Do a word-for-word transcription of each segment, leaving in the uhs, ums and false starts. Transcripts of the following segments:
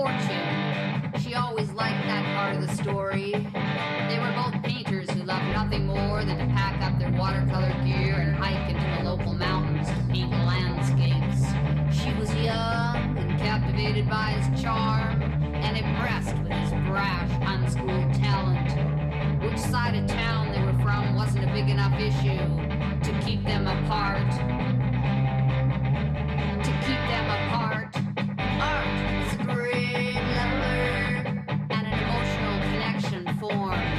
fortune. She always liked that part of the story. They were both painters who loved nothing more than to pack up their watercolor gear and hike into the local mountains to paint landscapes. She was young and captivated by his charm and impressed with his brash, unschooled talent. Which side of town they were from wasn't a big enough issue to keep them apart. To keep them apart. Art is a great leveler and an emotional connection formed.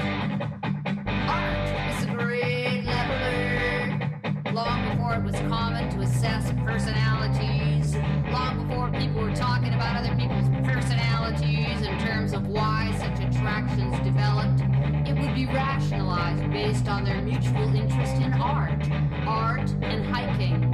Art is a great leveler. Long before it was common to assess personalities, long before people were talking about other people's personalities in terms of why such attractions developed, it would be rationalized based on their mutual interest in art, art and hiking.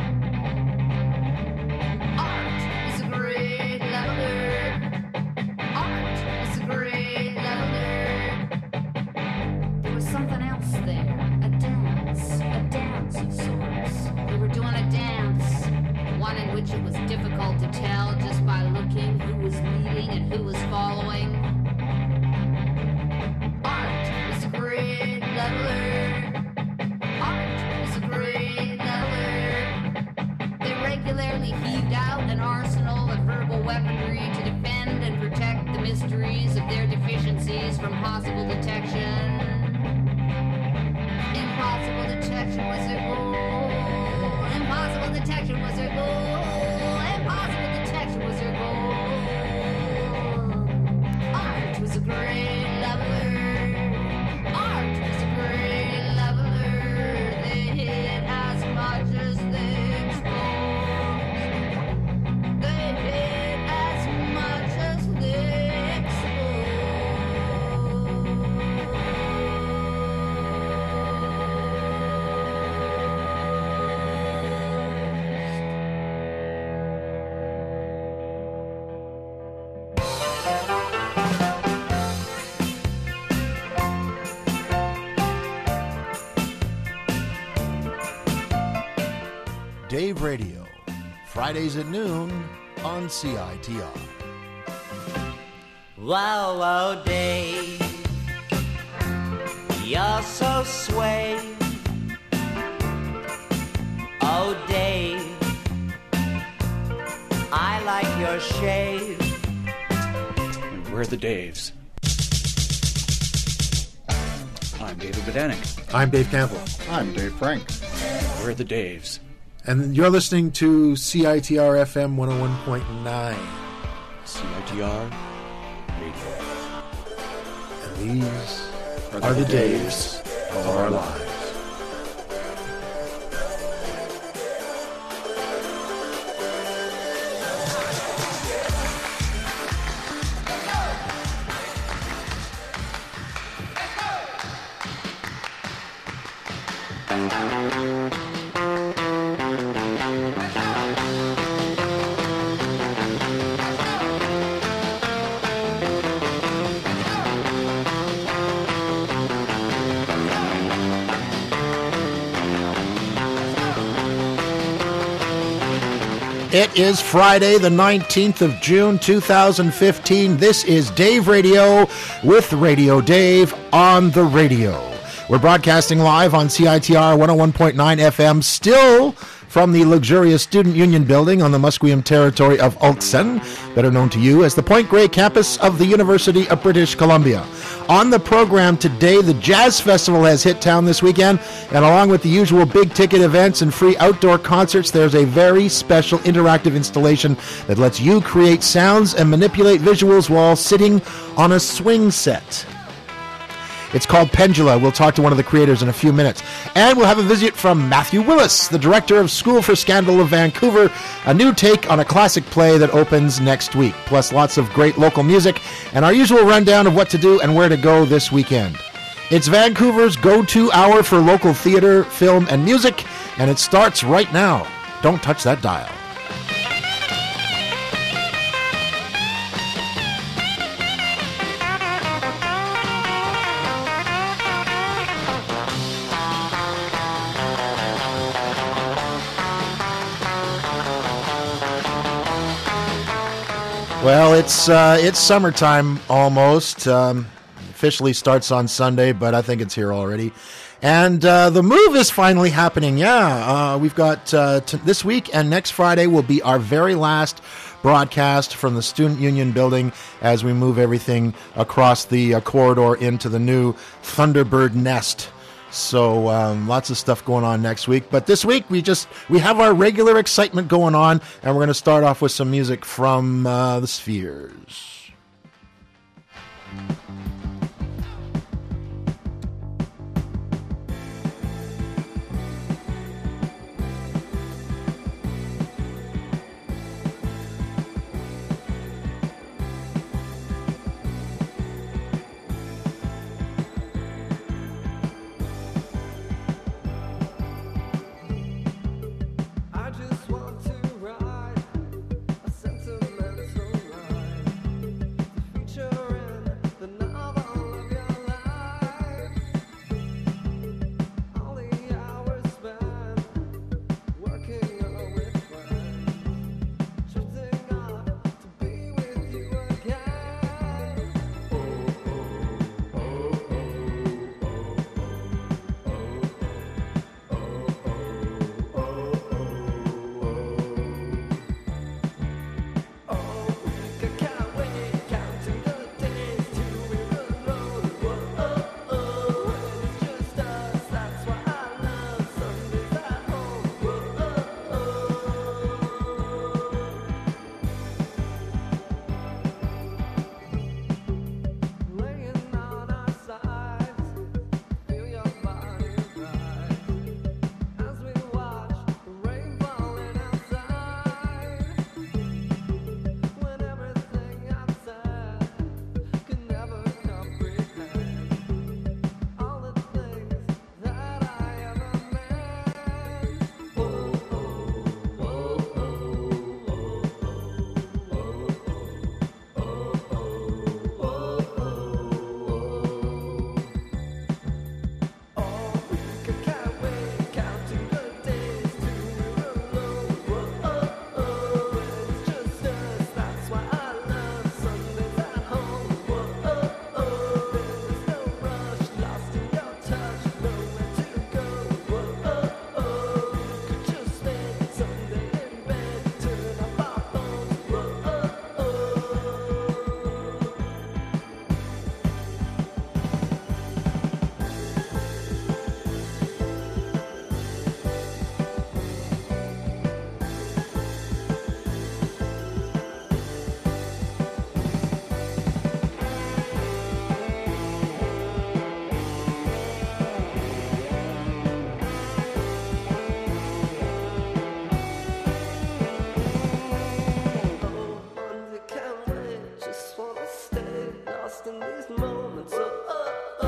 Art is a great leveler. Art is a great leveler. There was something else there, a dance, a dance of sorts. They were doing a dance, one in which it was difficult to tell just by looking who was leading and who was following. Art is a great leveler. Art is a great leveler. They regularly heaved out an arsenal of verbal weaponry to defend and protect the mysteries of their deficiencies from possible detection. Impossible detection was their goal. Impossible detection was their goal. Impossible detection was their goal. Art was a great leveler. Art was a great leveler. They hit as much as they exposed. They hit as much as they exposed. Dave Radio, Fridays at noon on C I T R. Wow, wow, Dave, you're so sway. Oh, Dave, I like your shave. We're the Daves. I'm David Bedanik. I'm Dave Campbell. I'm Dave Frank. We're the Daves. And you're listening to C I T R F M one oh one point nine. C I T R Radio. And these Are, are the, the days days of our lives. It is Friday, the nineteenth of June, two thousand fifteen. This is Dave Radio with Radio Dave on the radio. We're broadcasting live on C I T R one oh one point nine F M, still from the luxurious Student Union Building on the Musqueam territory of Ulsan, better known to you as the Point Grey campus of the University of British Columbia. On the program today, the Jazz Festival has hit town this weekend, and along with the usual big-ticket events and free outdoor concerts, there's a very special interactive installation that lets you create sounds and manipulate visuals while sitting on a swing set. It's called Pendula. We'll talk to one of the creators in a few minutes. And we'll have a visit from Matthew Willis, the director of School for Scandal of Vancouver, a new take on a classic play that opens next week, plus lots of great local music and our usual rundown of what to do and where to go this weekend. It's Vancouver's go-to hour for local theater, film, and music, and it starts right now. Don't touch that dial. Well, it's uh, it's summertime almost. Um, officially starts on Sunday, but I think it's here already. And uh, the move is finally happening. Yeah, uh, we've got uh, t- this week and next Friday will be our very last broadcast from the Student Union building as we move everything across the uh, corridor into the new Thunderbird nest. So um, lots of stuff going on next week. But this week we just we have our regular excitement going on, and we're going to start off with some music from uh, the Spheres. I just want to ride a sentimental ride, the future and the novel of your life. All the hours spent working with friends, drifting off to be with you again. Oh, oh, oh, oh, laying on our sides, feel your body rise as we watch the rain falling outside. When everything I've said could never comprehend all the things that I ever meant. Oh, oh, oh, oh, oh, oh, we can't wait, counting the days till we're alone. Oh, oh, oh, it's just us. That's why I love Sundays at home. Oh, oh, there's no rush, lost in your touch, nowhere to go. Oh, oh, could just spend Sunday in bed, turn off our phones. Oh, oh, oh, Monday can't wait, just wanna stay lost in these moments. Oh, oh,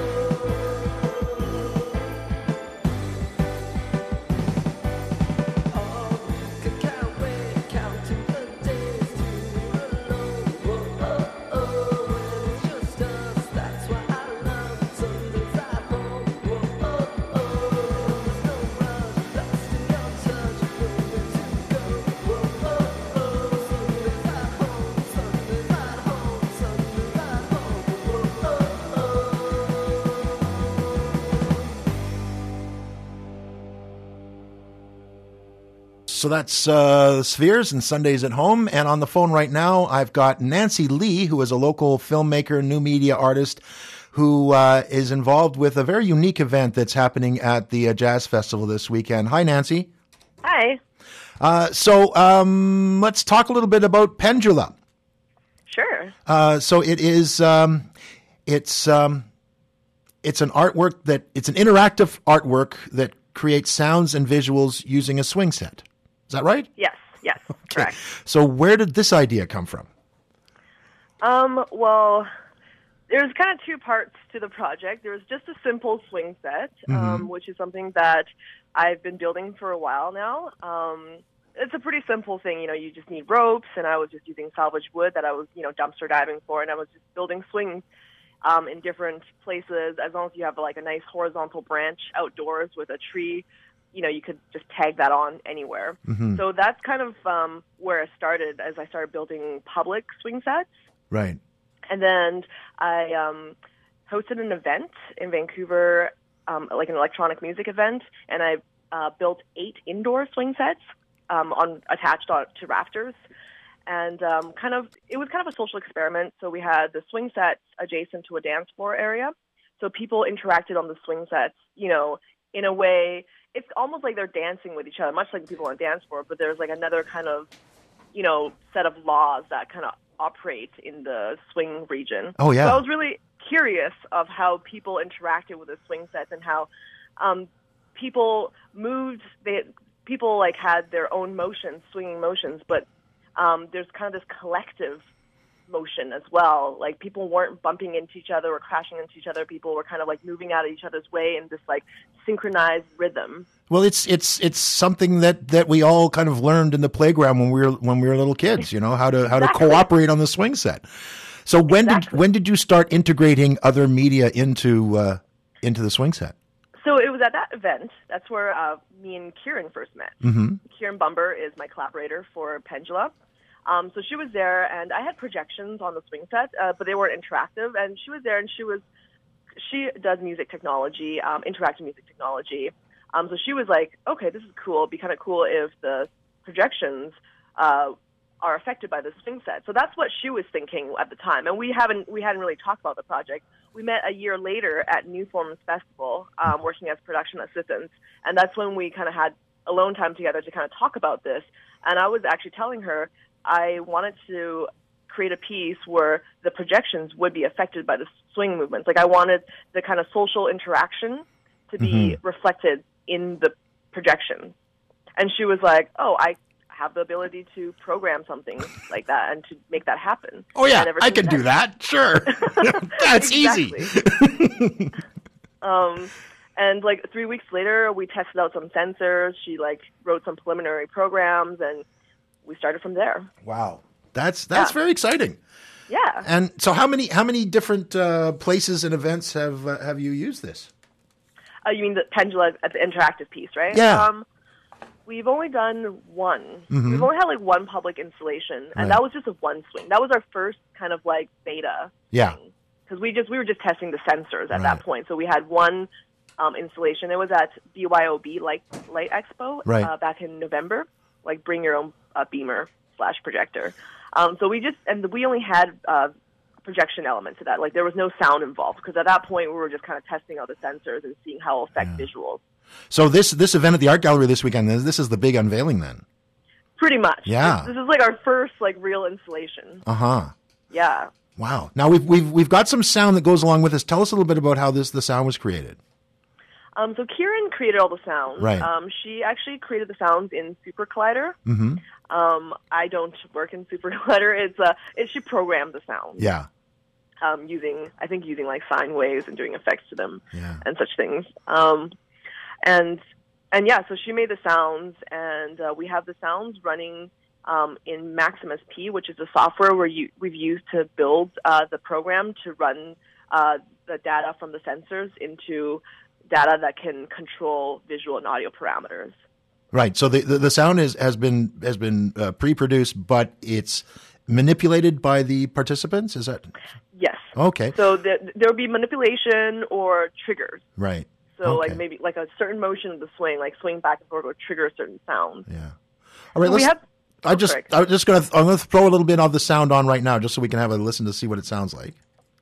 oh. Oh, we can't wait, counting the days till we're alone. Oh, oh, oh, when it's just us. That's why I love Sundays at home. Oh, oh, oh, there's no rush, lost in your touch, nowhere to go. Oh, oh, oh, Sundays at home, Sundays at home, Sundays at home. Oh, oh, oh. So that's uh, the Spheres and Sundays at Home. And on the phone right now, I've got Nancy Lee, who is a local filmmaker, new media artist, who uh, is involved with a very unique event that's happening at the uh, Jazz Festival this weekend. Hi, Nancy. Hi. Uh, so um, let's talk a little bit about Pendula. Sure. Uh, so it is, um, it's um, it's an artwork that it's an interactive artwork that creates sounds and visuals using a swing set. Is that right? Yes. Yes. Correct. So where did this idea come from? Um, well, there's kind of two parts to the project. There was just a simple swing set, um, which is something that I've been building for a while now. Um, it's a pretty simple thing. You know, you just need ropes, and I was just using salvage wood that I was, you know, dumpster diving for, and I was just building swings um, in different places, as long as you have like a nice horizontal branch outdoors with a tree you know, you could just tag that on anywhere. Mm-hmm. So that's kind of um, where I started as I started building public swing sets. Right. And then I um, hosted an event in Vancouver, um, like an electronic music event, and I uh, built eight indoor swing sets um, on attached on, to rafters. And um, kind of, it was kind of a social experiment. So we had the swing sets adjacent to a dance floor area. So people interacted on the swing sets, you know, in a way, it's almost like they're dancing with each other, much like people on a dance floor, but there's like another kind of, you know, set of laws that kind of operate in the swing region. Oh, yeah. So I was really curious of how people interacted with the swing sets and how um, people moved, they, people like had their own motions, swinging motions, but um, there's kind of this collective motion as well. Like people weren't bumping into each other or crashing into each other. People were kind of like moving out of each other's way in this like synchronized rhythm. Well, it's it's it's something that, that we all kind of learned in the playground when we were when we were little kids. You know, how to how Exactly. to cooperate on the swing set. So when did Exactly. when did you start integrating other media into uh, into the swing set? So it was at that event. That's where uh, me and Kieran first met. Mm-hmm. Kieran Bumber is my collaborator for Pendula. Um, so she was there, and I had projections on the swing set, uh, but they weren't interactive. And she was there, and she was she does music technology, um, interactive music technology. Um, so she was like, okay, this is cool. It'd be kind of cool if the projections uh, are affected by the swing set. So that's what she was thinking at the time. And we haven't we hadn't really talked about the project. We met a year later at New Forms Festival, um, working as production assistants, and that's when we kind of had alone time together to kind of talk about this. And I was actually telling her I wanted to create a piece where the projections would be affected by the swing movements. Like I wanted the kind of social interaction to be Mm-hmm. reflected in the projection. And she was like, oh, I have the ability to program something like that and to make that happen. Oh yeah, And ever I since can do then- that. Sure, that's easy. um, and like three weeks later, we tested out some sensors. She like wrote some preliminary programs, and we started from there. Wow, that's that's Yeah. very exciting. Yeah. And so, how many how many different uh, places and events have uh, have you used this? Uh, you mean the Pendula at the interactive piece, right? Yeah. Um, we've only done one. Mhm. We've only had like one public installation, and Right. that was just a one swing. That was our first kind of like beta. Yeah. Because we just we were just testing the sensors at Right. that point. So we had one um, installation. It was at B Y O B Light Light Expo Right. uh, back in November. Like bring your own uh, beamer slash projector. Um, so we just and we only had uh, projection elements to that. Like there was no sound involved because at that point we were just kind of testing out the sensors and seeing how it affect visuals. So this this event at the art gallery this weekend, this is the big unveiling then. Pretty much. Yeah. This, this is like our first like real installation. Uh huh. Yeah. Wow. Now we've we've we've got some sound that goes along with this. Tell us a little bit about how this the sound was created. Um, so Kieran created all the sounds. Right. Um, she actually created the sounds in Super Collider. Mm-hmm. Um, I don't work in Super Collider. It's uh, it, she programmed the sounds. Yeah. Um, using I think using like sine waves and doing effects to them Yeah. and such things. Um, and and yeah, so she made the sounds, and uh, we have the sounds running um, in Maximus P, which is the software where you, we've used to build uh, the program to run uh, the data from the sensors into data that can control visual and audio parameters. Right. So the, the, the sound is has been has been uh, pre-produced, but it's manipulated by the participants. Is that Yes. okay? So there there will be manipulation or triggers. Right. So Okay. like maybe like a certain motion of the swing, like swing back and forth, will trigger certain sounds. Yeah. All right. So we let's. have. I just sorry. I'm just gonna I'm gonna throw a little bit of the sound on right now, just so we can have a listen to see what it sounds like.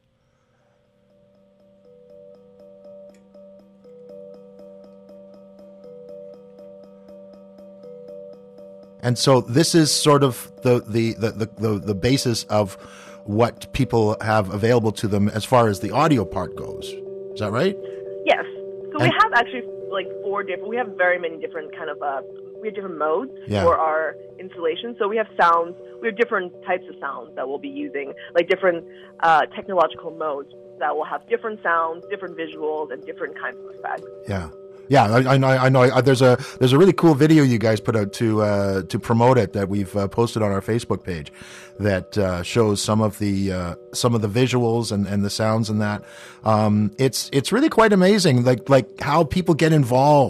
And so this is sort of the the, the, the, the, the basis of what people have available to them as far as the audio part goes. Is that right? Yes. So we And- have actually like four different. We have very many different kind of uh, we have different modes Yeah. for our installation. So we have sounds. We have different types of sounds that we'll be using, like different uh, technological modes that will have different sounds, different visuals, and different kinds of effects. Yeah. Yeah, I, I know. I know. I, there's a there's a really cool video you guys put out to uh, to promote it that we've uh, posted on our Facebook page that uh, shows some of the uh, some of the visuals and, and the sounds and that. Um, it's it's really quite amazing, like like how people get involved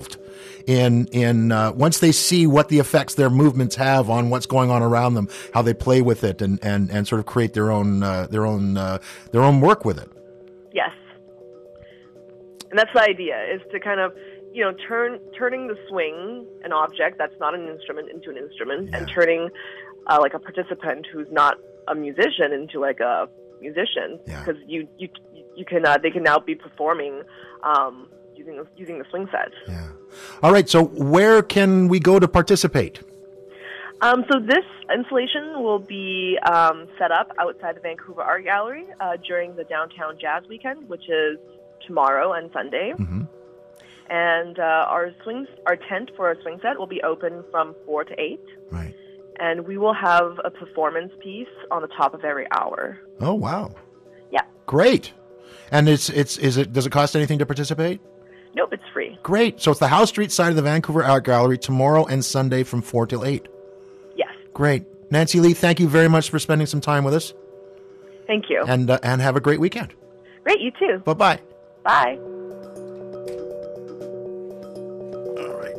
in in uh, once they see what the effects their movements have on what's going on around them, how they play with it, and and, and sort of create their own uh, their own uh, their own work with it. Yes. And that's the idea, is to kind of, you know, turn turning the swing, an object that's not an instrument, into an instrument, Yeah. and turning uh, like a participant who's not a musician into like a musician, Yeah. because you you you can uh, they can now be performing um, using the, using the swing set. Yeah. All right. So where can we go to participate? Um, so this installation will be um, set up outside the Vancouver Art Gallery uh, during the Downtown Jazz Weekend, which is tomorrow and Sunday. Mm-hmm. And uh, our swing, our tent for our swing set will be open from four to eight, Right. and we will have a performance piece on the top of every hour. Oh wow. Yeah. Great. And it's it's is it does it cost anything to participate? Nope, it's free. Great. So it's the House Street side of the Vancouver Art Gallery tomorrow and Sunday from four till eight. Yes. Great. Nancy Lee, thank you very much for spending some time with us, Thank you. and uh, and have a great weekend. Great, you too. Bye bye. Bye. All right.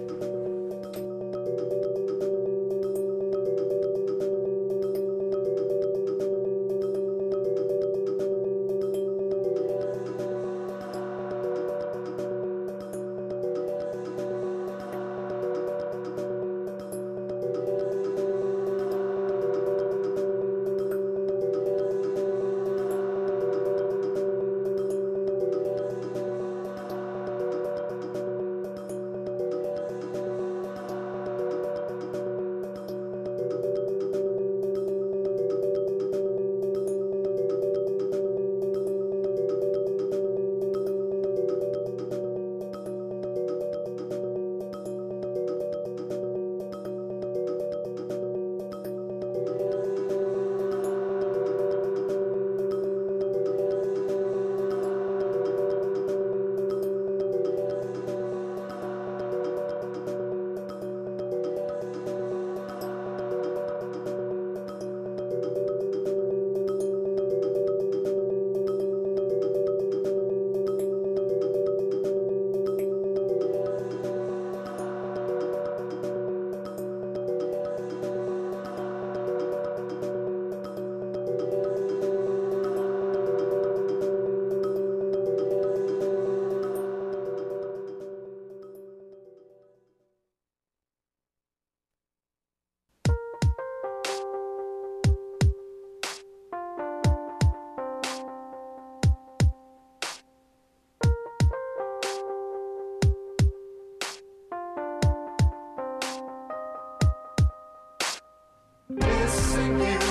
Missing you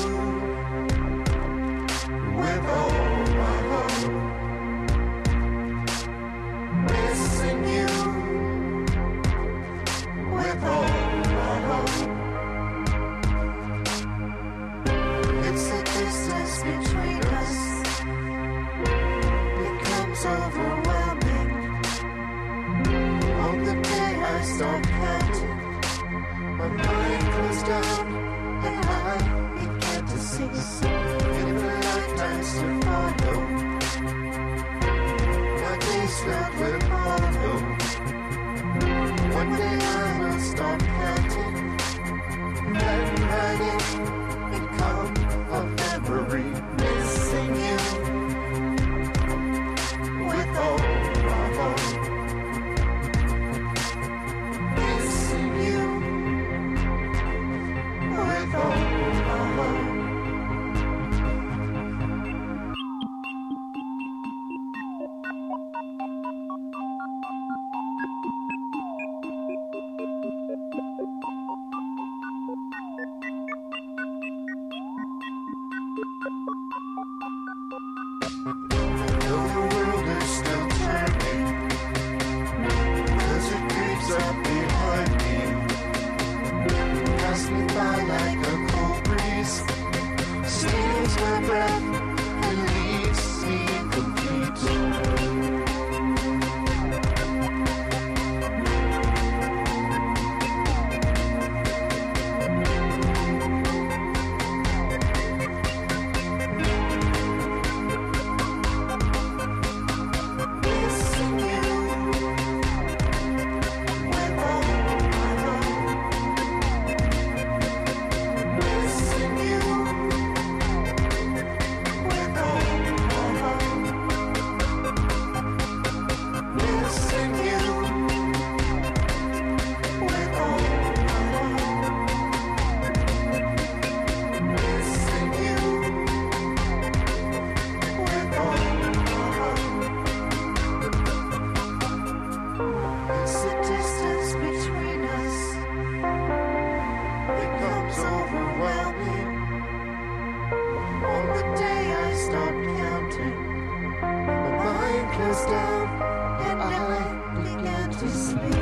with all my heart. Missing you with all my heart. It's the distance between us becomes overwhelming. On the day I start counting, my mind closed down. And I began to cease in the lifetimes to follow. My days filled with hollow. One day I will stop counting and writing and come of memory. Missing you with all my heart. Missing you with all my heart. Though the world is still turning, 'cause it creeps up behind me, pass me by like a cold breeze, steals my breath and leaves me incomplete. Missing you with all closed down and I began to sleep.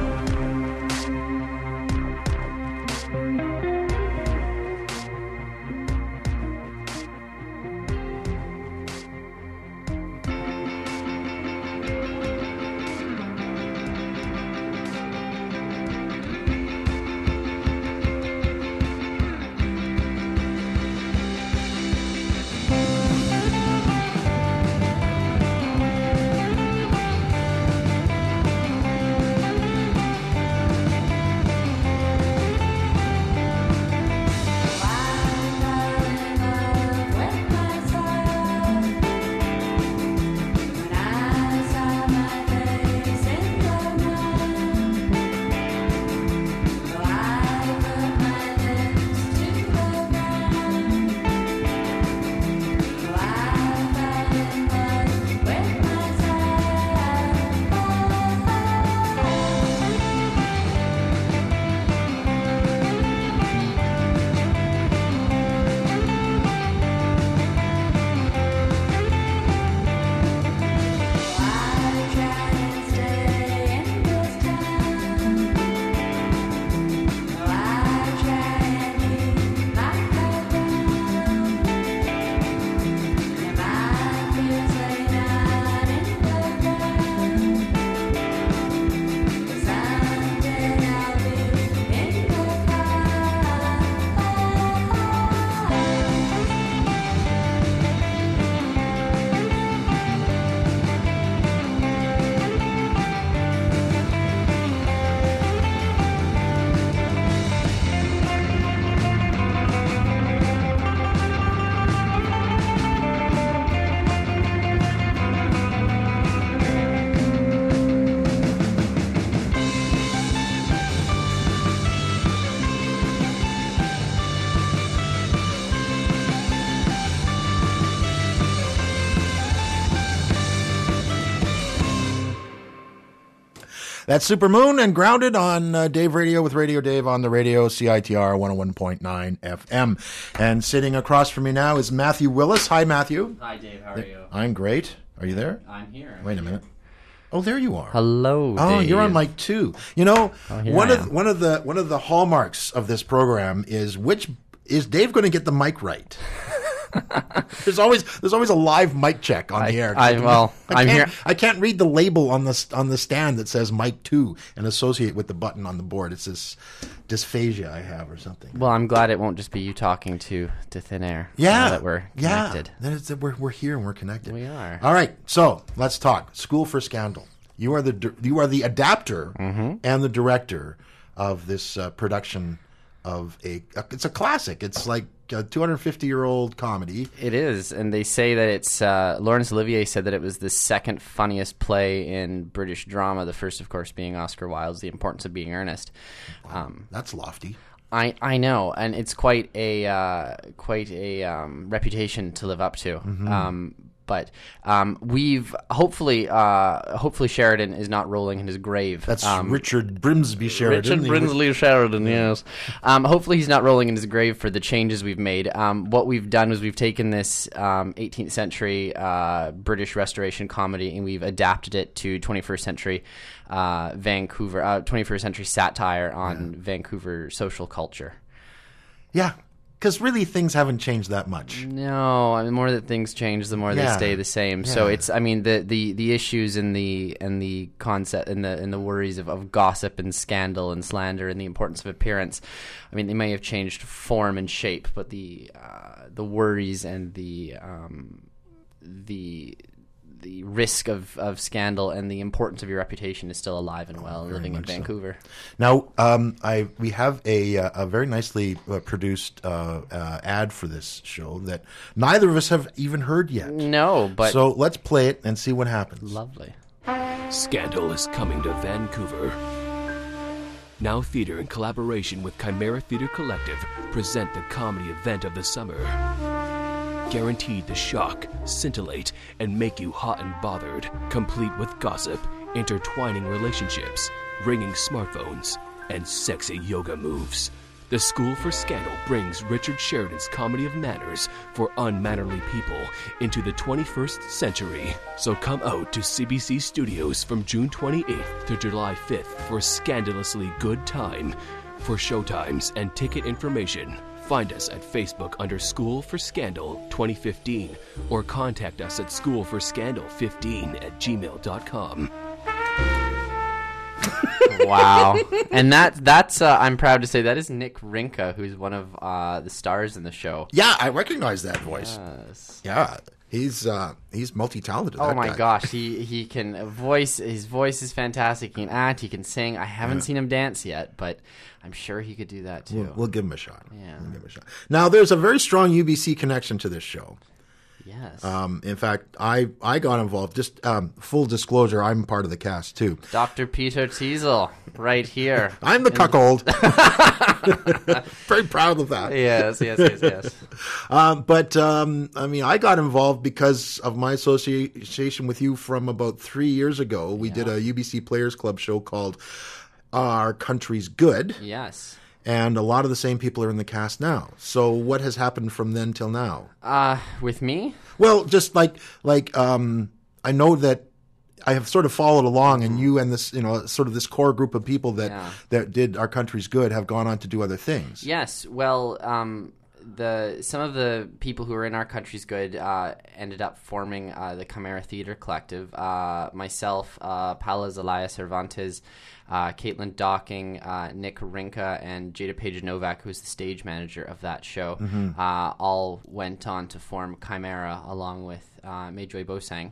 That's Supermoon and Grounded on uh, Dave Radio with Radio Dave on the radio, C I T R one oh one point nine F M. And sitting across from me now is Matthew Willis. Hi, Matthew. Hi, Dave. How are you? I'm great. Are you there? I'm here. Wait a minute. Oh, there you are. Hello, Oh, Dave. you're on mic two. You know, Oh, here one I of am. one of the one of the hallmarks of this program is which is Dave going to get the mic right? there's always there's always a live mic check on I- the air. I- well, I I'm can't, here- I can't read the label on the on the stand that says mic two and associate with the button on the board. It's this dysphagia I have or something. Well, I'm glad it won't just be you talking to, to thin air. Yeah, now that we're connected. Yeah, that is that we're we're here and we're connected. We are. All right, so let's talk. School for Scandal. You are the di- you are the adapter Mm-hmm. and the director of this uh, production of a. It's a classic. It's like a two hundred fifty year old comedy. It is, and they say that it's. Uh, Laurence Olivier said that it was the second funniest play in British drama. The first, of course, being Oscar Wilde's *The Importance of Being Earnest*. Um, That's lofty. I, I know, and it's quite a uh, quite a um, reputation to live up to. Mm-hmm. Um, but um, we've hopefully uh, hopefully Sheridan is not rolling in his grave. That's um, Richard Brimsby Sheridan. Richard He- Brinsley Sheridan, yes. Um, hopefully he's not rolling in his grave for the changes we've made. Um, what we've done is we've taken this um, eighteenth century uh, British Restoration comedy and we've adapted it to twenty-first century uh, Vancouver, uh, twenty-first century satire on Vancouver social culture. Yeah, because really things haven't changed that much. No, I mean, the more that things change, the more Yeah. they stay the same. So Yeah. it's, I mean, the, the, the issues and the and the concept and the and the worries of, of gossip and scandal and slander and the importance of appearance. I mean, they may have changed form and shape, but the uh, the worries and the um, the the risk of, of scandal and the importance of your reputation is still alive and well living in much so. Vancouver. Now, um, I we have a, uh, a very nicely uh, produced uh, uh, ad for this show that neither of us have even heard yet. No, but So let's play it and see what happens. lovely. Scandal is coming to Vancouver. Now Theatre, in collaboration with Chimera Theatre Collective, present the comedy event of the summer. Guaranteed to shock, scintillate, and make you hot and bothered, complete with gossip, intertwining relationships, ringing smartphones, and sexy yoga moves. The School for Scandal brings Richard Sheridan's comedy of manners for unmannerly people into the twenty-first century. So come out to C B C Studios from June twenty-eighth to July fifth for a scandalously good time. For showtimes and ticket information, find us at Facebook under School for Scandal twenty fifteen or contact us at school for scandal fifteen at gmail dot com. Wow. And that that's uh, I'm proud to say that is Nick Rinka, who's one of uh, the stars in the show. Yeah, I recognize that voice. Yes. Yeah, he's uh, he's multi-talented. Oh that my guy. gosh, he he can voice. His voice is fantastic. He can act. He can sing. I haven't Yeah. seen him dance yet, but I'm sure he could do that too. We'll, we'll give him a shot. Yeah. We'll give him a shot. Now, there's a very strong U B C connection to this show. Yes. Um, in fact, I, I got involved. Just um, full disclosure, I'm part of the cast too. Doctor Peter Teasel, right here. I'm the cuckold. Very proud of that. Yes, yes, yes, yes. Um, but um, I mean, I got involved because of my association with you from about three years ago. We did a U B C Players Club show called Our Country's Good. Yes. And a lot of the same people are in the cast now. So what has happened from then till now? Uh, with me? Well, just like like um, I know that I have sort of followed along, and you and this, you know, sort of this core group of people that Yeah. that did Our Country's Good have gone on to do other things. Yes. Well, um, the some of the people who were in Our Country's Good uh, ended up forming uh, the Chimera Theater Collective. Uh, myself, uh, Paula Zelaya Cervantes, uh, Caitlin Docking, uh, Nick Rinka, and Jada Page Novak, who's the stage manager of that show, Mhm. uh, all went on to form Chimera along with uh, Mayjoy Bosang.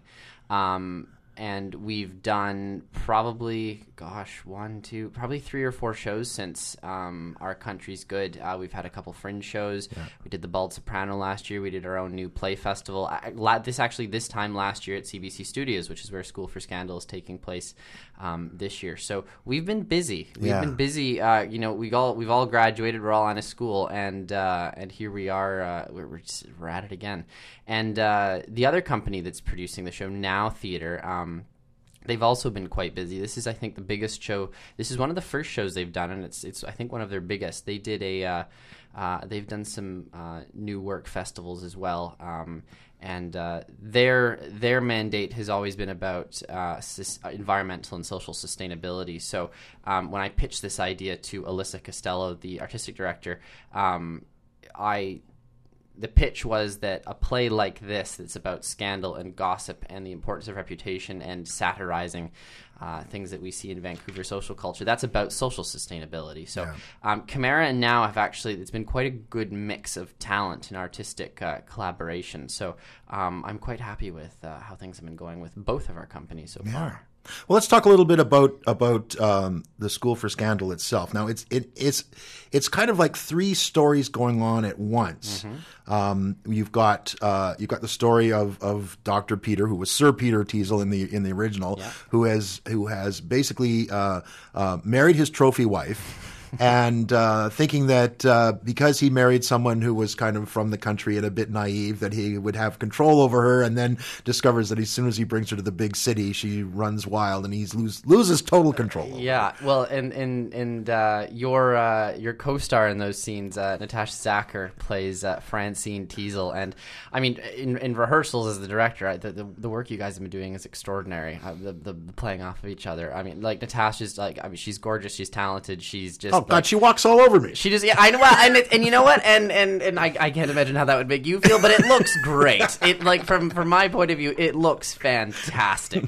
Um, and we've done probably, gosh, one, two, probably three or four shows since um, Our Country's Good. Uh, we've had a couple fringe shows. We did the Bald Soprano last year. We did our own new play festival. I, la- this actually this time last year at C B C Studios, which is where School for Scandal is taking place um, this year. So we've been busy. We've Yeah. been busy. Uh, you know, we all we've all graduated. We're all out of school, and uh, and here we are. Uh, we're we're, just, we're at it again. And uh, the other company that's producing the show, Now Theater. Um, They've also been quite busy. This is, I think, the biggest show. This is one of the first shows they've done, and it's, it's I think, one of their biggest. They did a, uh, uh, they've done some uh, new work festivals as well, um, and uh, their their mandate has always been about uh, sus- environmental and social sustainability. So um, when I pitched this idea to Alyssa Costello, the artistic director, um, I. The pitch was that a play like this that's about scandal and gossip and the importance of reputation and satirizing uh, things that we see in Vancouver social culture, that's about social sustainability. So um, Chimera and Now have actually, it's been quite a good mix of talent and artistic uh, collaboration. So um, I'm quite happy with uh, how things have been going with both of our companies so far. Well, let's talk a little bit about about um, the School for Scandal itself. Now, it's it, it's it's kind of like three stories going on at once. Um, you've got uh, you've got the story of, of Doctor Peter, who was Sir Peter Teasel in the in the original, who has who has basically uh, uh, married his trophy wife. And uh, thinking that uh, because he married someone who was kind of from the country and a bit naive, that he would have control over her, and then discovers that as soon as he brings her to the big city, she runs wild, and he lose, loses total control. Yeah, well, and and and uh, your uh, your co-star in those scenes, uh, Natasha Zacher, plays uh, Francine Teasel, and I mean, in, in rehearsals as the director, I, the, the the work you guys have been doing is extraordinary. Uh, the, the the playing off of each other. I mean, like Natasha's like, I mean, she's gorgeous, she's talented, she's just. Oh God, like, she walks all over me. She just, yeah, I know, well, and it, and you know what, and and and I, I can't imagine how that would make you feel, but it looks great. It like from from my point of view, it looks fantastic.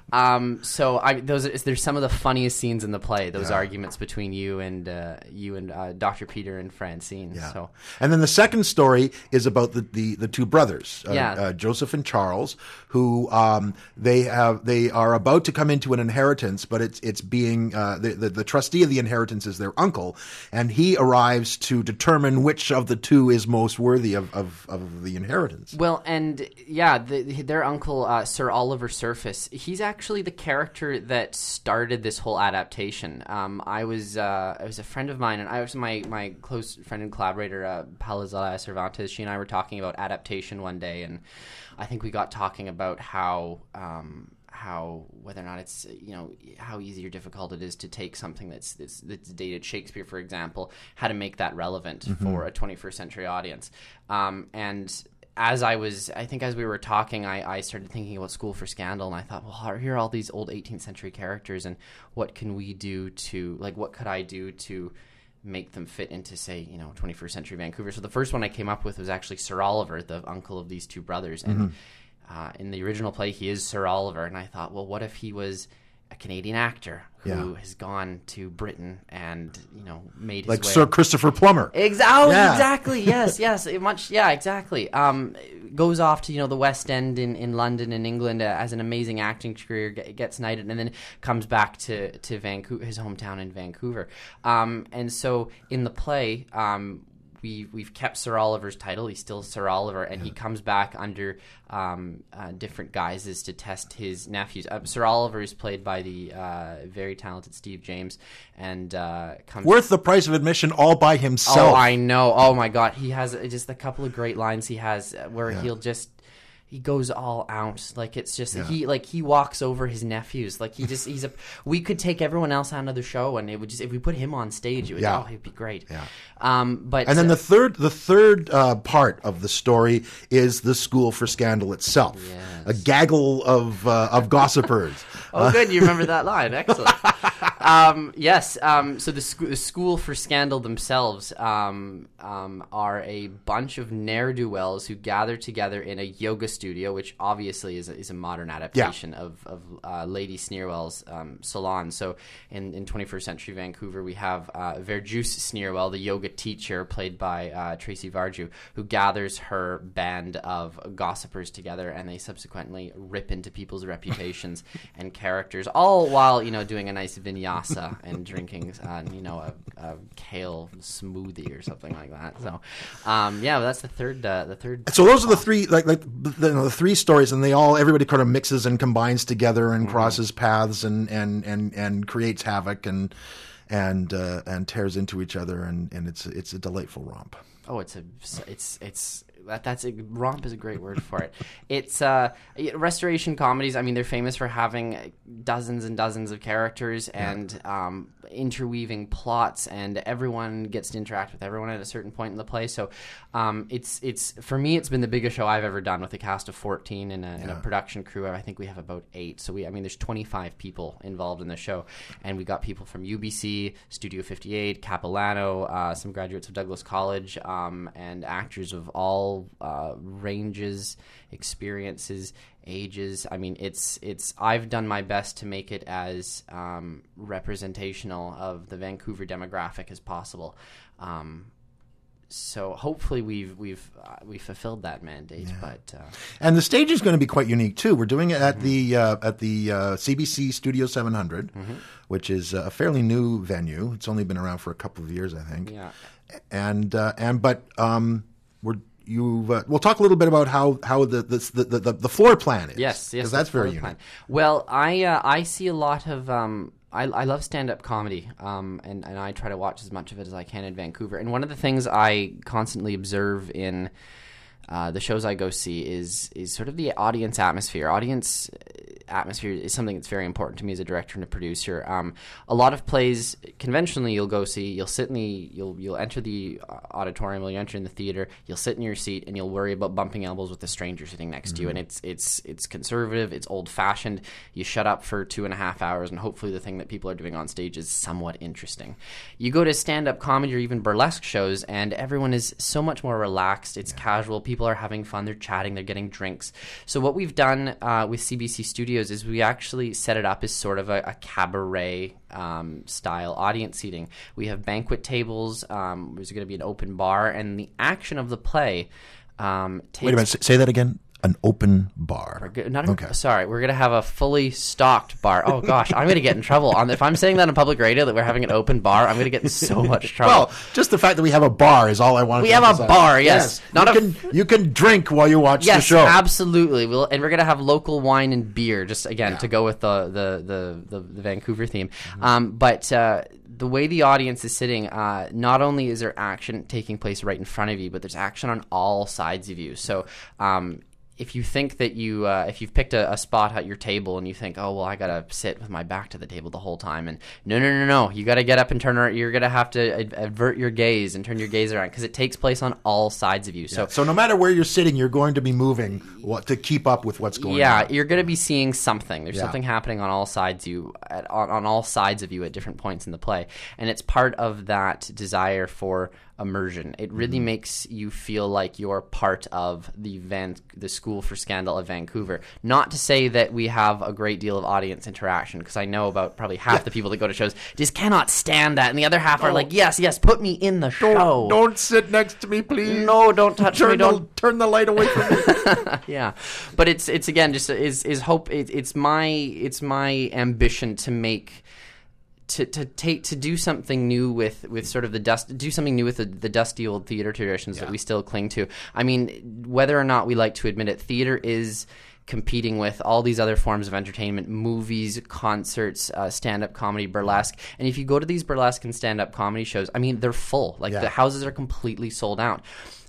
Um, so I those are, there's some of the funniest scenes in the play. Those Yeah. arguments between you and uh, you and uh, Doctor Peter and Francine. Yeah. So And then the second story is about the, the, the two brothers, uh, Yeah. uh, Joseph and Charles, who um, they have they are about to come into an inheritance, but it's it's being uh, the, the the trustee of the inheritance is their uncle, and he arrives to determine which of the two is most worthy of, of, of the inheritance. Well, and yeah, the, their uncle, uh, Sir Oliver Surface, he's actually the character that started this whole adaptation. Um, I was uh, I was a friend of mine, and I was my, my close friend and collaborator, uh, Paula Zelaya Cervantes. She and I were talking about adaptation one day, and I think we got talking about how um, how whether or not it's you know how easy or difficult it is to take something that's that's, that's dated Shakespeare, for example, how to make that relevant Mm-hmm. for a twenty-first century audience. Um, and as I was, I think as we were talking, I, I started thinking about School for Scandal, and I thought, well, here are all these old eighteenth century characters, and what can we do to, like, what could I do to make them fit into, say, you know, twenty-first century Vancouver? So the first one I came up with was actually Sir Oliver, the uncle of these two brothers, and Mm-hmm. uh, in the original play, he is Sir Oliver, and I thought, well, what if he was a Canadian actor who Yeah. has gone to Britain and, you know, made his Like way Sir Christopher Plummer. Exa- oh, Yeah. exactly. Yes, yes. It much. Yeah, exactly. Um, goes off to you know the West End in, in London in England uh, as an amazing acting career, get, gets knighted, and then comes back to to Vancouver, his hometown in Vancouver. Um, and so in the play, um, we we've kept Sir Oliver's title. He's still Sir Oliver, and he comes back under um, uh, different guises to test his nephews. Uh, Sir Oliver is played by the uh, very talented Steve James, and uh, comes Worth the price of admission all by himself. Oh, I know. Oh my God, he has uh, just a couple of great lines. He has uh, where Yeah. he'll just he goes all out. Like it's just Yeah. he like he walks over his nephews. Like he just he's a. We could take everyone else out of the show, and it would just if we put him on stage, it would Yeah. oh, it'd be great. Yeah. Um, but And then uh, the third, the third uh, part of the story is the School for Scandal itself, Yes. a gaggle of uh, of gossipers. Oh, good. You remember that line. Excellent. um, yes. Um, so the, sc- the School for Scandal themselves um, um, are a bunch of ne'er-do-wells who gather together in a yoga studio, which obviously is a, is a modern adaptation of, of uh, Lady Sneerwell's um, salon. So in, in twenty-first century Vancouver, we have uh, Verjuice Sneerwell, the yoga teacher, played by uh, Tracy Varju, who gathers her band of gossipers together, and they subsequently rip into people's reputations and characters, all while you know doing a nice vinyasa and drinking, uh, you know, a, a kale smoothie or something like that. So, um, yeah, that's the third. Uh, the third. So those are the three, like like the, the three stories, and they all everybody kind of mixes and combines together and crosses paths and, and, and, and creates havoc and and uh, and tears into each other, and, and it's it's a delightful romp. Oh, it's a, it's it's that that's a romp is a great word for it. It's uh, restoration comedies. I mean, they're famous for having dozens and dozens of characters and um, interweaving plots, and everyone gets to interact with everyone at a certain point in the play. So, um, it's it's for me, it's been the biggest show I've ever done with a cast of fourteen and a, and a production crew. I think we have about eight. So we, I mean, there's twenty-five people involved in the show, and we got people from U B C, Studio fifty-eight, Capilano, uh, some graduates of Douglas College, um, and actors of all uh, ranges, experiences, ages. I mean, it's it's. I've done my best to make it as um, representational of the Vancouver demographic as possible. Um, so hopefully we've we've uh, we've fulfilled that mandate. But uh, And the stage is going to be quite unique too. We're doing it at the uh, at the uh, C B C Studio seven hundred, which is a fairly new venue. It's only been around for a couple of years, I think. yeah. And uh, and but um, we're you uh, we'll talk a little bit about how how the the the, the, the floor plan is. Yes, yes, because the that's very floor unique. plan. Well, I uh, I see a lot of um, I I love stand up comedy, um, and and I try to watch as much of it as I can in Vancouver. And one of the things I constantly observe in uh, the shows I go see is is sort of the audience atmosphere. Audience atmosphere is something that's very important to me as a director and a producer. Um, a lot of plays, conventionally, you'll go see, you'll sit in the, you'll you'll enter the auditorium, you'll enter in the theater, you'll sit in your seat, and you'll worry about bumping elbows with the stranger sitting next to you. And it's it's it's conservative, it's old fashioned. You shut up for two and a half hours, and hopefully the thing that people are doing on stage is somewhat interesting. You go to stand up comedy or even burlesque shows, and everyone is so much more relaxed. It's casual. People are having fun. They're chatting. They're getting drinks. So what we've done uh, with C B C Studios is we actually set it up as sort of a, a cabaret um, style audience seating. We have banquet tables. Um, there's going to be an open bar, and the action of the play um, takes Wait a minute. Say say that again. An open bar. Not a, Okay. Sorry, we're gonna have a fully stocked bar. Oh gosh, I'm gonna get in trouble on if I'm saying that on public radio that we're having an open bar. I'm gonna get in so much trouble. Well, just the fact that we have a bar is all I want. We to have a emphasize. bar, yes. Not you a- can you can drink while you watch yes, the show. absolutely. We'll, and we're gonna have local wine and beer, just again to go with the the the, the, the Vancouver theme. Mm-hmm. Um, but uh, the way the audience is sitting, uh, not only is there action taking place right in front of you, but there's action on all sides of you. So. Um, if you think that you uh, if you've picked a, a spot at your table and you think, oh well, I gotta sit with my back to the table the whole time, and no no no no, you gotta get up and turn around. You're gonna have to ad- avert your gaze and turn your gaze around because it takes place on all sides of you. So So no matter where you're sitting, you're going to be moving what, to keep up with what's going yeah, on. you're going to be seeing something. There's Yeah. something happening on all sides you at, on, on all sides of you at different points in the play, and it's part of that desire for immersion. It really Mm-hmm. makes you feel like you're part of the Van, the School for Scandal of Vancouver. Not to say that we have a great deal of audience interaction, because I know about probably half the people that go to shows just cannot stand that, and the other half are like, yes, yes, put me in the show. Don't, don't sit next to me, please. No, don't touch turn me. Don't the, turn the light away from me. yeah, but it's it's again just is is hope. It, it's my it's my ambition to make to to take to do something new with with sort of the dust do something new with the, the dusty old theater traditions Yeah. that we still cling to. I mean, whether or not we like to admit it, theater is competing with all these other forms of entertainment, movies, concerts, uh, stand-up comedy, burlesque. And if you go to these burlesque and stand-up comedy shows, I mean, they're full. Like, Yeah. the houses are completely sold out.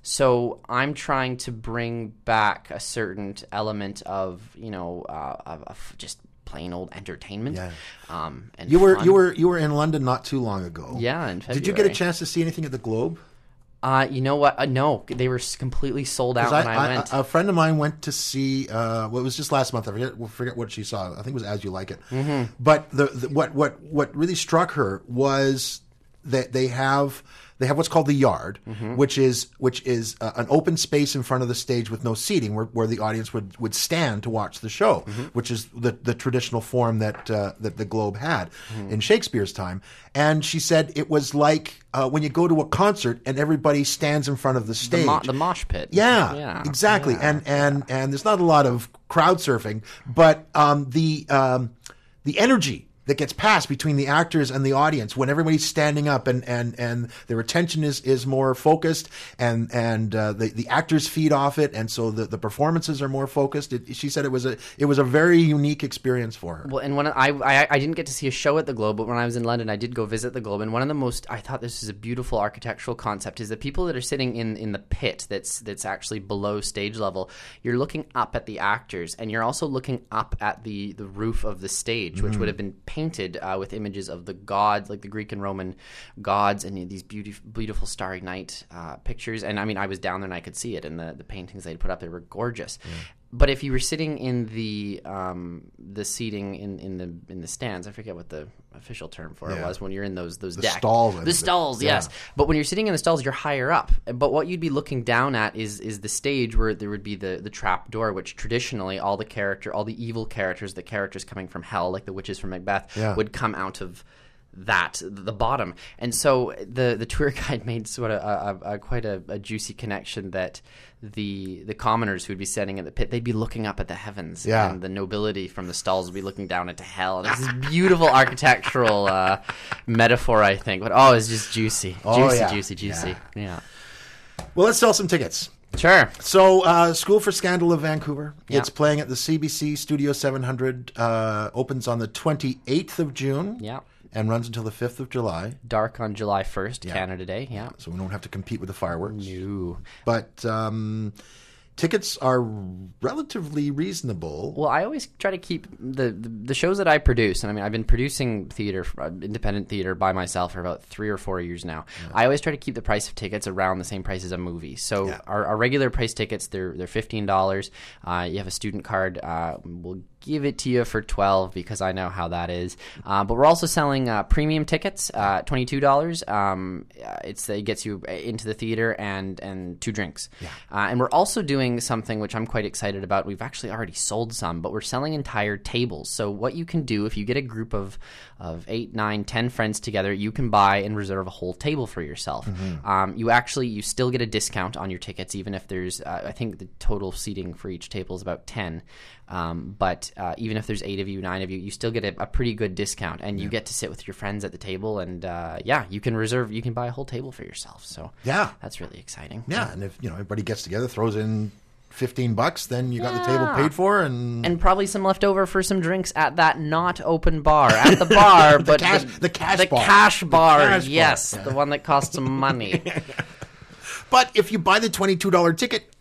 So I'm trying to bring back a certain element of, you know, uh, of, of just plain old entertainment. Yeah. Um, and You were fun. you were you were in London not too long ago. Yeah, in Did you get a February. chance to see anything at the Globe? Uh, you know what? Uh, no, they were s- completely sold out 'Cause when I, went. A friend of mine went to see. Uh, well, it was just last month. I forget. forget what she saw. I think it was As You Like It. Mm-hmm. But the, the what what what really struck her was that they have they have what's called the yard, Mm-hmm. which is which is uh, an open space in front of the stage with no seating, where, where the audience would, would stand to watch the show, Mm-hmm. which is the, the traditional form that uh, that the Globe had Mm-hmm. in Shakespeare's time. And she said it was like uh, when you go to a concert and everybody stands in front of the the, stage. mo- the mosh pit. Yeah, yeah, exactly. yeah. And and and there's not a lot of crowd surfing, but um, the um, the energy that gets passed between the actors and the audience when everybody's standing up and and, and their attention is, is more focused, and and uh, the the actors feed off it, and so the, the performances are more focused. It, she said it was a it was a very unique experience for her. Well, and when I, I I didn't get to see a show at the Globe, but when I was in London, I did go visit the Globe. And one of the most I thought this is a beautiful architectural concept is the people that are sitting in, in the pit that's that's actually below stage level. You're looking up at the actors, and you're also looking up at the, the roof of the stage, which would have been painted uh, with images of the gods, like the Greek and Roman gods, and these beautiful beautiful starry night uh, pictures. And I mean, I was down there and I could see it, and the the paintings they'd put up there were gorgeous. But if you were sitting in the um, the seating in, in the in the stands, I forget what the official term for it Yeah. was when you're in those those The decks. stalls, I the think. stalls, Yeah. yes. But when you're sitting in the stalls, you're higher up. But what you'd be looking down at is is the stage where there would be the the trap door, which traditionally all the character, all the evil characters, the characters coming from hell, like the witches from Macbeth, Yeah. would come out of that the bottom. And so the the tour guide made sort of a, a, a quite a, a juicy connection that the the commoners who would be standing in the pit, they'd be looking up at the heavens, Yeah. and the nobility from the stalls would be looking down into hell. And it's this beautiful architectural uh, metaphor, I think. But oh, it's just juicy, Oh, juicy, yeah. juicy, juicy. Yeah, Well, let's sell some tickets. sure. So, uh, School for Scandal of Vancouver. Yeah. It's playing at the C B C Studio seven hundred. Uh, opens on the twenty-eighth of June. Yeah. And runs until the fifth of July. Dark on July first, Canada Day. Yeah. So we don't have to compete with the fireworks. No. But um, tickets are relatively reasonable. Well, I always try to keep the, the the shows that I produce, and I mean, I've been producing theater, uh, independent theater by myself for about three or four years now. I always try to keep the price of tickets around the same price as a movie. So Yeah. our, our regular price tickets, they're they're fifteen dollars. Uh, you have a student card. Uh, we'll give it to you for twelve because I know how that is. Uh, but we're also selling uh, premium tickets, uh, twenty-two dollars. Um, uh, it's it gets you into the theater and and two drinks. Uh, and we're also doing something which I'm quite excited about. We've actually already sold some, but we're selling entire tables. So what you can do if you get a group of of eight, nine, ten friends together, you can buy and reserve a whole table for yourself. Um, you actually you still get a discount on your tickets, even if there's uh, I think the total seating for each table is about ten. Um, but uh, even if there's eight of you, nine of you, you still get a, a pretty good discount, and you get to sit with your friends at the table. And uh, yeah, you can reserve, you can buy a whole table for yourself. So Yeah. that's really exciting. Yeah, and if you know everybody gets together, throws in fifteen bucks, then you got the table Yeah. paid for, and, And probably some left over for some drinks at that not open bar at the bar, but cash- the cash the bar. cash bar, cash bar. yes, the one that costs some money. But if you buy the twenty-two dollar ticket,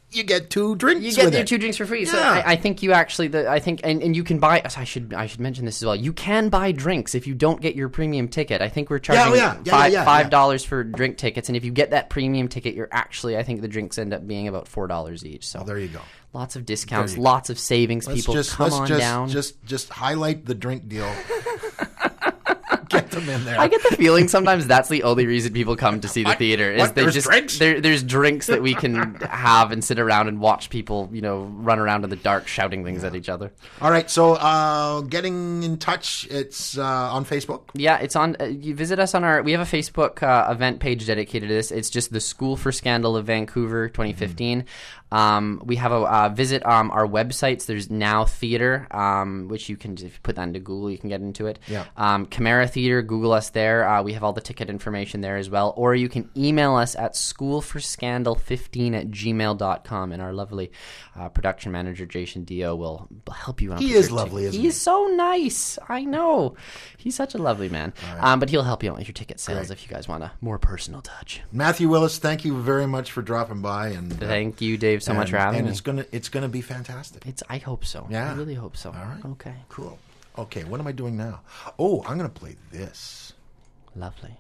you get two drinks. You get with your it. two drinks for free. So Yeah. I, I think you actually, the, I think, and, and you can buy. I should I should mention this as well. You can buy drinks if you don't get your premium ticket. I think we're charging oh, yeah. Yeah, five yeah, yeah, five yeah. dollars for drink tickets, and if you get that premium ticket, you're actually, I think the drinks end up being about four dollars each. So Oh, there you go. lots of discounts, There you go. lots of savings. Let's People just come let's on just, down. Just just highlight the drink deal. Get them in there. I get the feeling sometimes that's the only reason people come to see the What? theater is What? they There's just drinks? there, there's drinks that we can have and sit around and watch people, you know, run around in the dark shouting things at each other. All right, so uh, getting in touch, it's uh, on Facebook. Yeah, it's on. Uh, you visit us on our. We have a Facebook uh, event page dedicated to this. It's just the School for Scandal of Vancouver, twenty fifteen. Um, we have a uh, visit um, our websites. There's Now Theater, um, which you can, if you put that into Google, you can get into it. Yeah. Um, Chimera Theater, Google us there. Uh, we have all the ticket information there as well. Or you can email us at school for scandal fifteen at gmail dot com, and our lovely uh, production manager Jason Dio will help you out. He with is your lovely, ticket. isn't he? he? is so nice. I know. He's such a lovely man. Um, but he'll help you out with your ticket sales Great. if you guys want a more personal touch. Matthew Willis, thank you very much for dropping by, and uh, Thank you, Dave, so much and- for having and me. it's gonna it's gonna be fantastic. It's. I hope so. Yeah. I really hope so. All right. Okay. Cool. Okay, what am I doing now? Oh, I'm gonna play this. Lovely.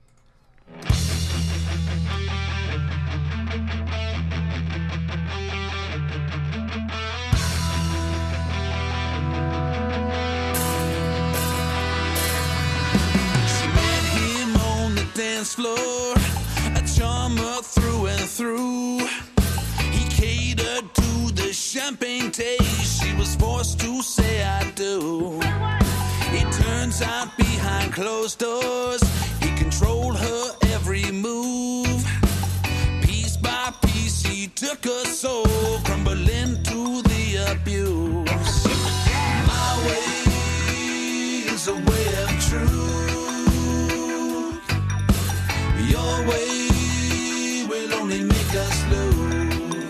She met him on the dance floor, a charmer through and through. He catered to the champagne taste. She was forced to say I do. It turns out behind closed doors, he controlled her every move. Piece by piece, he took her soul, crumbling to the abuse. My way is a way of truth. Your way will only make us lose.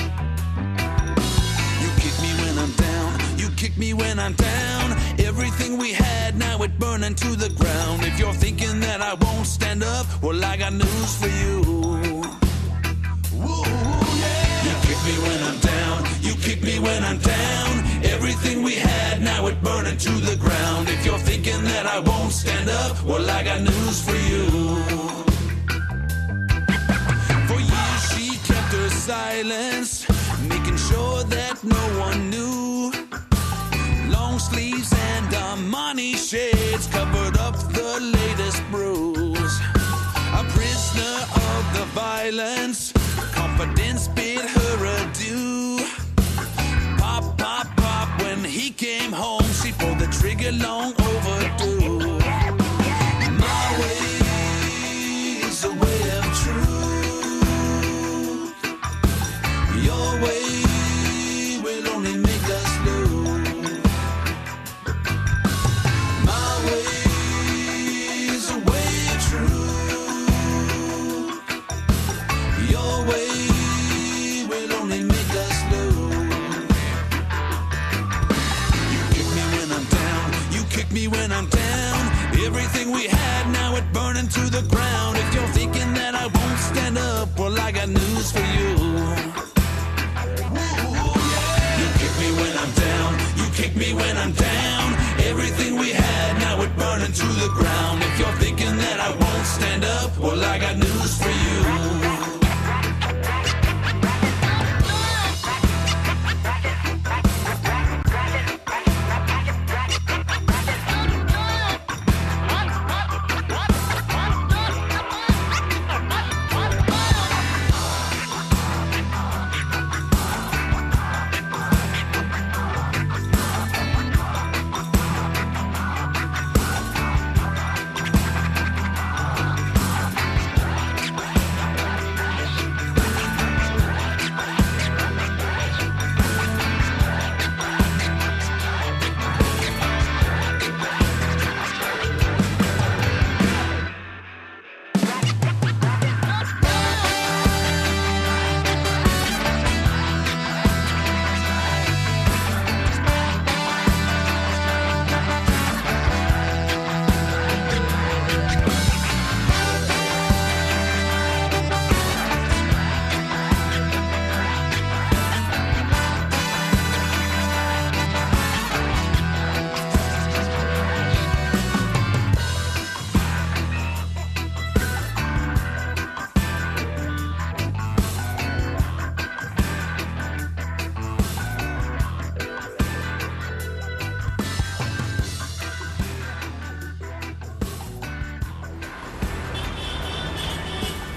You kick me when I'm down, you kick me when I'm down. Everything we had, now it burning to the ground. If you're thinking that I won't stand up, well, I got news for you. Woo, yeah. You kick me when I'm down, you kick me when I'm down. Everything we had, now it burning to the ground. If you're thinking that I won't stand up, well, I got news for you. For years she kept her silence, making sure that no one knew. Long sleeves and Armani shades covered up the latest bruise. A prisoner of the violence, confidence bid her adieu. Pop, pop, pop, when he came home, she pulled the trigger long overdue. My way is a way of truth. Your way will only make us lose. My way is a way of truth. Your way will only make us lose. You kick me when I'm down, you kick me when I'm down. Everything we had, now it burning to the ground. If you're thinking that I won't stand up, well, I got news for you. You kick me when I'm down, you kick me when I'm down. Everything we had, now it burning to the ground. If you're thinking that I won't stand up, well, I got news for you.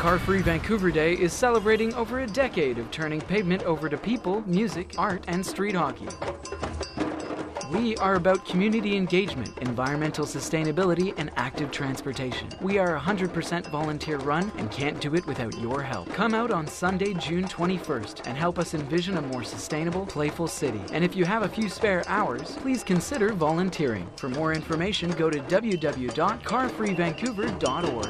Car Free Vancouver Day is celebrating over a decade of turning pavement over to people, music, art, and street hockey. We are about community engagement, environmental sustainability, and active transportation. We are one hundred percent volunteer run and can't do it without your help. Come out on Sunday, June twenty-first and help us envision a more sustainable, playful city. And if you have a few spare hours, please consider volunteering. For more information, go to w w w dot car free vancouver dot org.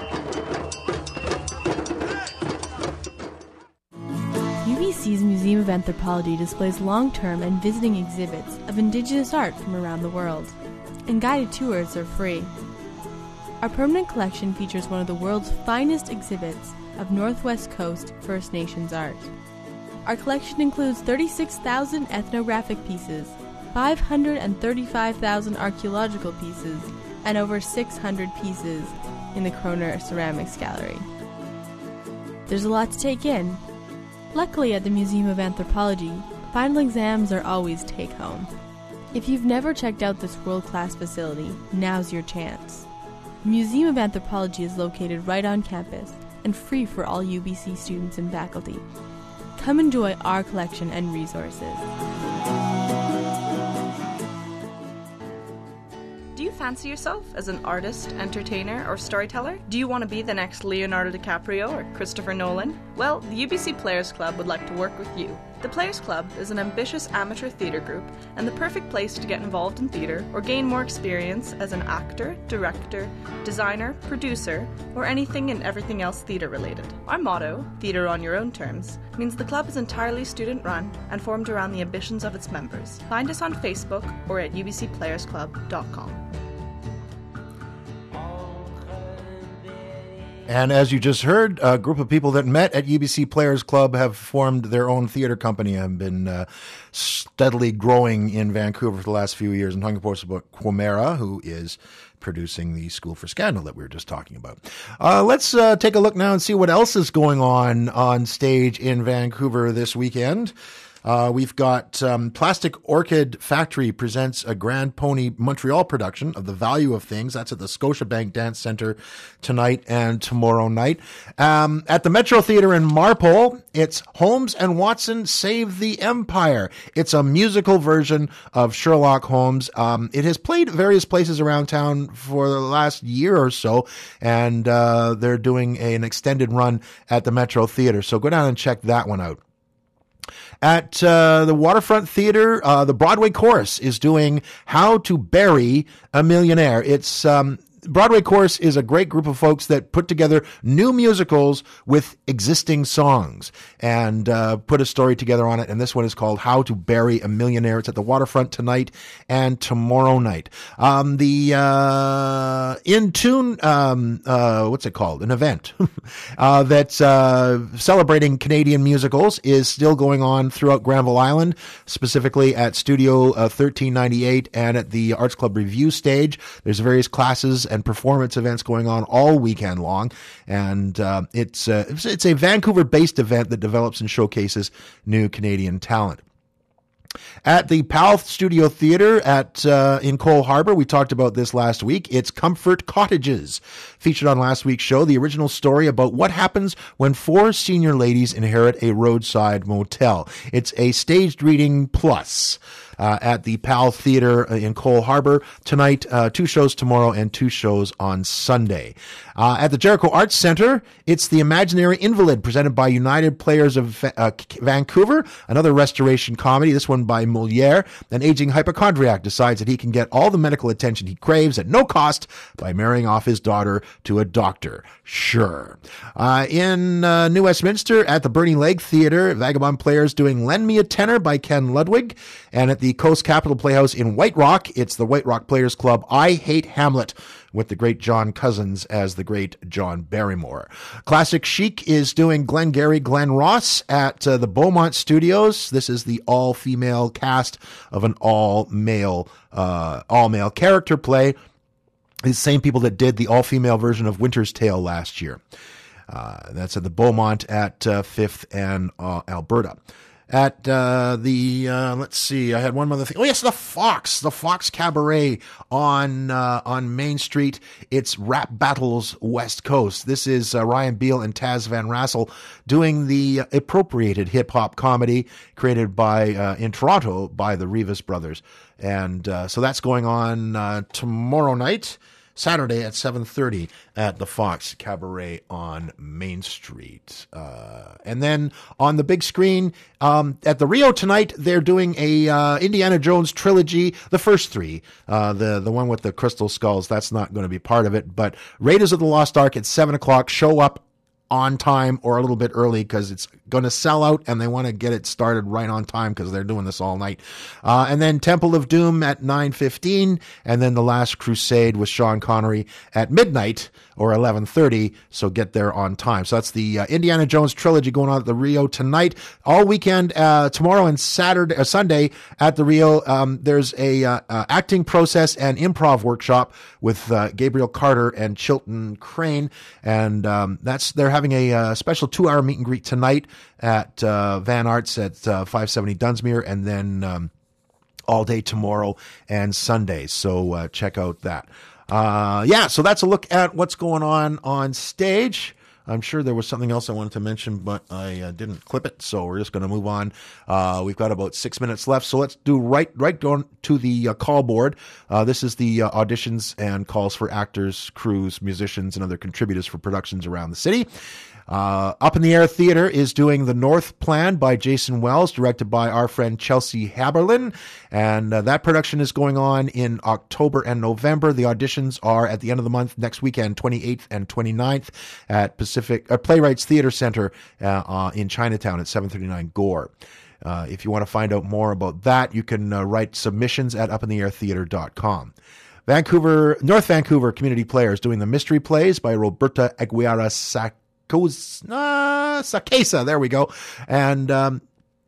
U B C's Museum of Anthropology displays long-term and visiting exhibits of Indigenous art from around the world, and guided tours are free. Our permanent collection features one of the world's finest exhibits of Northwest Coast First Nations art. Our collection includes thirty-six thousand ethnographic pieces, five hundred thirty-five thousand archaeological pieces, and over six hundred pieces in the Kroner Ceramics Gallery. There's a lot to take in. Luckily, at the Museum of Anthropology, final exams are always take-home. If you've never checked out this world-class facility, now's your chance. The Museum of Anthropology is located right on campus and free for all U B C students and faculty. Come enjoy our collection and resources. Do you fancy yourself as an artist, entertainer, or storyteller? Do you want to be the next Leonardo DiCaprio or Christopher Nolan? Well, the U B C Players Club would like to work with you. The Players Club is an ambitious amateur theatre group and the perfect place to get involved in theatre or gain more experience as an actor, director, designer, producer, or anything and everything else theatre related. Our motto, Theatre on Your Own Terms, means the club is entirely student run and formed around the ambitions of its members. Find us on Facebook or at u b c players club dot com. And as you just heard, a group of people that met at U B C Players Club have formed their own theater company and been uh, steadily growing in Vancouver for the last few years. And talking, of course, about Quomera, who is producing the School for Scandal that we were just talking about. Uh, let's uh, take a look now and see what else is going on on stage in Vancouver this weekend. Uh, we've got um, Plastic Orchid Factory presents a Grand Pony Montreal production of The Value of Things. That's at the Scotiabank Dance Centre tonight and tomorrow night. Um, at the Metro Theatre in Marpole, it's Holmes and Watson Save the Empire. It's a musical version of Sherlock Holmes. Um, it has played various places around town for the last year or so, and uh, they're doing a, an extended run at the Metro Theatre. So go down and check that one out. At uh, the Waterfront Theatre, uh, the Broadway Chorus is doing How to Bury a Millionaire. It's um, Broadway Chorus is a great group of folks that put together new musicals with existing songs and uh, put a story together on it. And this one is called How to Bury a Millionaire. It's at the Waterfront tonight and tomorrow night. Um, the uh, In Tune, um, uh, what's it called? An event uh, that's uh, celebrating Canadian musicals is still going on throughout Granville Island, specifically at Studio uh, thirteen ninety-eight and at the Arts Club Review stage. There's various classes and performance events going on all weekend long, and uh, it's uh, it's a Vancouver-based event that develops and showcases new Canadian talent. At the Powell Studio Theatre at uh, in Cole Harbour, we talked about this last week. It's Comfort Cottages, featured on last week's show. The original story about what happens when four senior ladies inherit a roadside motel. It's a staged reading plus. Uh, at the Powell Theatre in Cole Harbour tonight, uh, two shows tomorrow and two shows on Sunday. Uh, at the Jericho Arts Centre, it's The Imaginary Invalid, presented by United Players of uh, Vancouver, another restoration comedy, this one by Moliere. An aging hypochondriac decides that he can get all the medical attention he craves at no cost by marrying off his daughter to a doctor. Sure. Uh, in uh, New Westminster, at the Bernie Lake Theatre, Vagabond Players doing Lend Me a Tenor by Ken Ludwig. And at the Coast Capitol Playhouse in White Rock, it's the White Rock Players Club I Hate Hamlet, with the great John Cousins as the great John Barrymore. Classic Chic is doing Glengarry Glen Ross at uh, the Beaumont Studios. This is the all-female cast of an all-male, uh, all-male character play. The same people that did the all-female version of Winter's Tale last year. Uh, that's at the Beaumont at uh, fifth and uh, Alberta. at uh, the, uh, let's see, I had one other thing. Oh, yes, the Fox, the Fox Cabaret on uh, on Main Street. It's Rap Battles West Coast. This is uh, Ryan Beal and Taz Van Rassel doing the appropriated hip-hop comedy created by uh, in Toronto by the Rivas Brothers. And uh, so that's going on uh, tomorrow night, Saturday at seven thirty at the Fox Cabaret on Main Street. Uh, and then on the big screen um, at the Rio tonight, they're doing a uh, Indiana Jones trilogy, the first three. Uh, the, the one with the crystal skulls, that's not going to be part of it. But Raiders of the Lost Ark at seven o'clock, show up on time or a little bit early because it's going to sell out and they want to get it started right on time because they're doing this all night. Uh, and then Temple of Doom at nine fifteen, and then The Last Crusade with Sean Connery at midnight or eleven thirty, so get there on time. So that's the uh, Indiana Jones trilogy going on at the Rio tonight. All weekend, uh, tomorrow and Saturday, uh, Sunday at the Rio, um, there's a uh, uh, acting process and improv workshop with uh, Gabriel Carter and Chilton Crane, and um, that's they're having a uh, special two-hour meet and greet tonight at uh, Van Arts at uh, five seventy Dunsmuir, and then um, all day tomorrow and Sunday. So uh, check out that. Uh, yeah, so that's a look at what's going on on stage. I'm sure there was something else I wanted to mention, but I uh, didn't clip it, so we're just going to move on. Uh, we've got about six minutes left, so let's do right right on to the uh, call board. Uh, this is the uh, auditions and calls for actors, crews, musicians, and other contributors for productions around the city. Uh, Up in the Air Theater is doing The North Plan by Jason Wells, directed by our friend Chelsea Haberlin. And uh, that production is going on in October and November. The auditions are at the end of the month, next weekend, twenty-eighth and twenty-ninth at Pacific uh, Playwrights Theater Center uh, uh, in Chinatown at seven thirty-nine Gore. Uh, if you want to find out more about that, you can uh, write submissions at up in the air theater dot com. Vancouver, North Vancouver Community Players doing The Mystery Plays by Roberta Aguirre Sac. Uh, Sakesa, there we go. And um,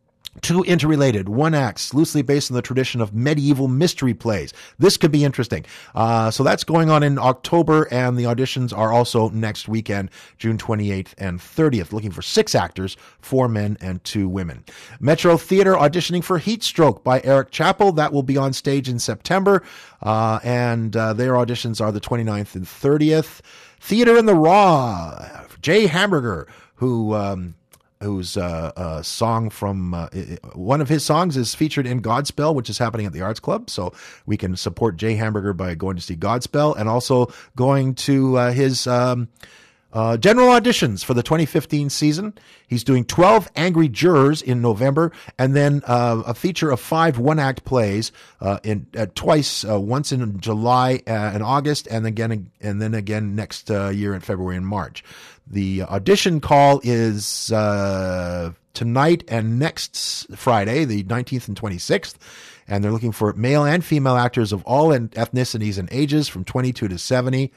two interrelated, one acts loosely based on the tradition of medieval mystery plays. This could be interesting. Uh, so that's going on in October, and the auditions are also next weekend, June twenty-eighth and thirtieth. Looking for six actors, four men and two women. Metro Theater auditioning for Heat Stroke by Eric Chappell. That will be on stage in September, uh, and uh, their auditions are the twenty-ninth and thirtieth. Theater in the Raw, Jay Hamburger, who um, whose uh, uh, song from uh, one of his songs is featured in Godspell, which is happening at the Arts Club. So we can support Jay Hamburger by going to see Godspell and also going to uh, his um, uh, general auditions for the twenty fifteen season. He's doing twelve Angry Jurors in November, and then uh, a feature of five one-act plays uh, in uh, twice, uh, once in July uh, and August, and again and then again next uh, year in February and March. The audition call is uh, tonight and next Friday, the nineteenth and twenty-sixth, and they're looking for male and female actors of all ethnicities and ages from twenty-two to seventy.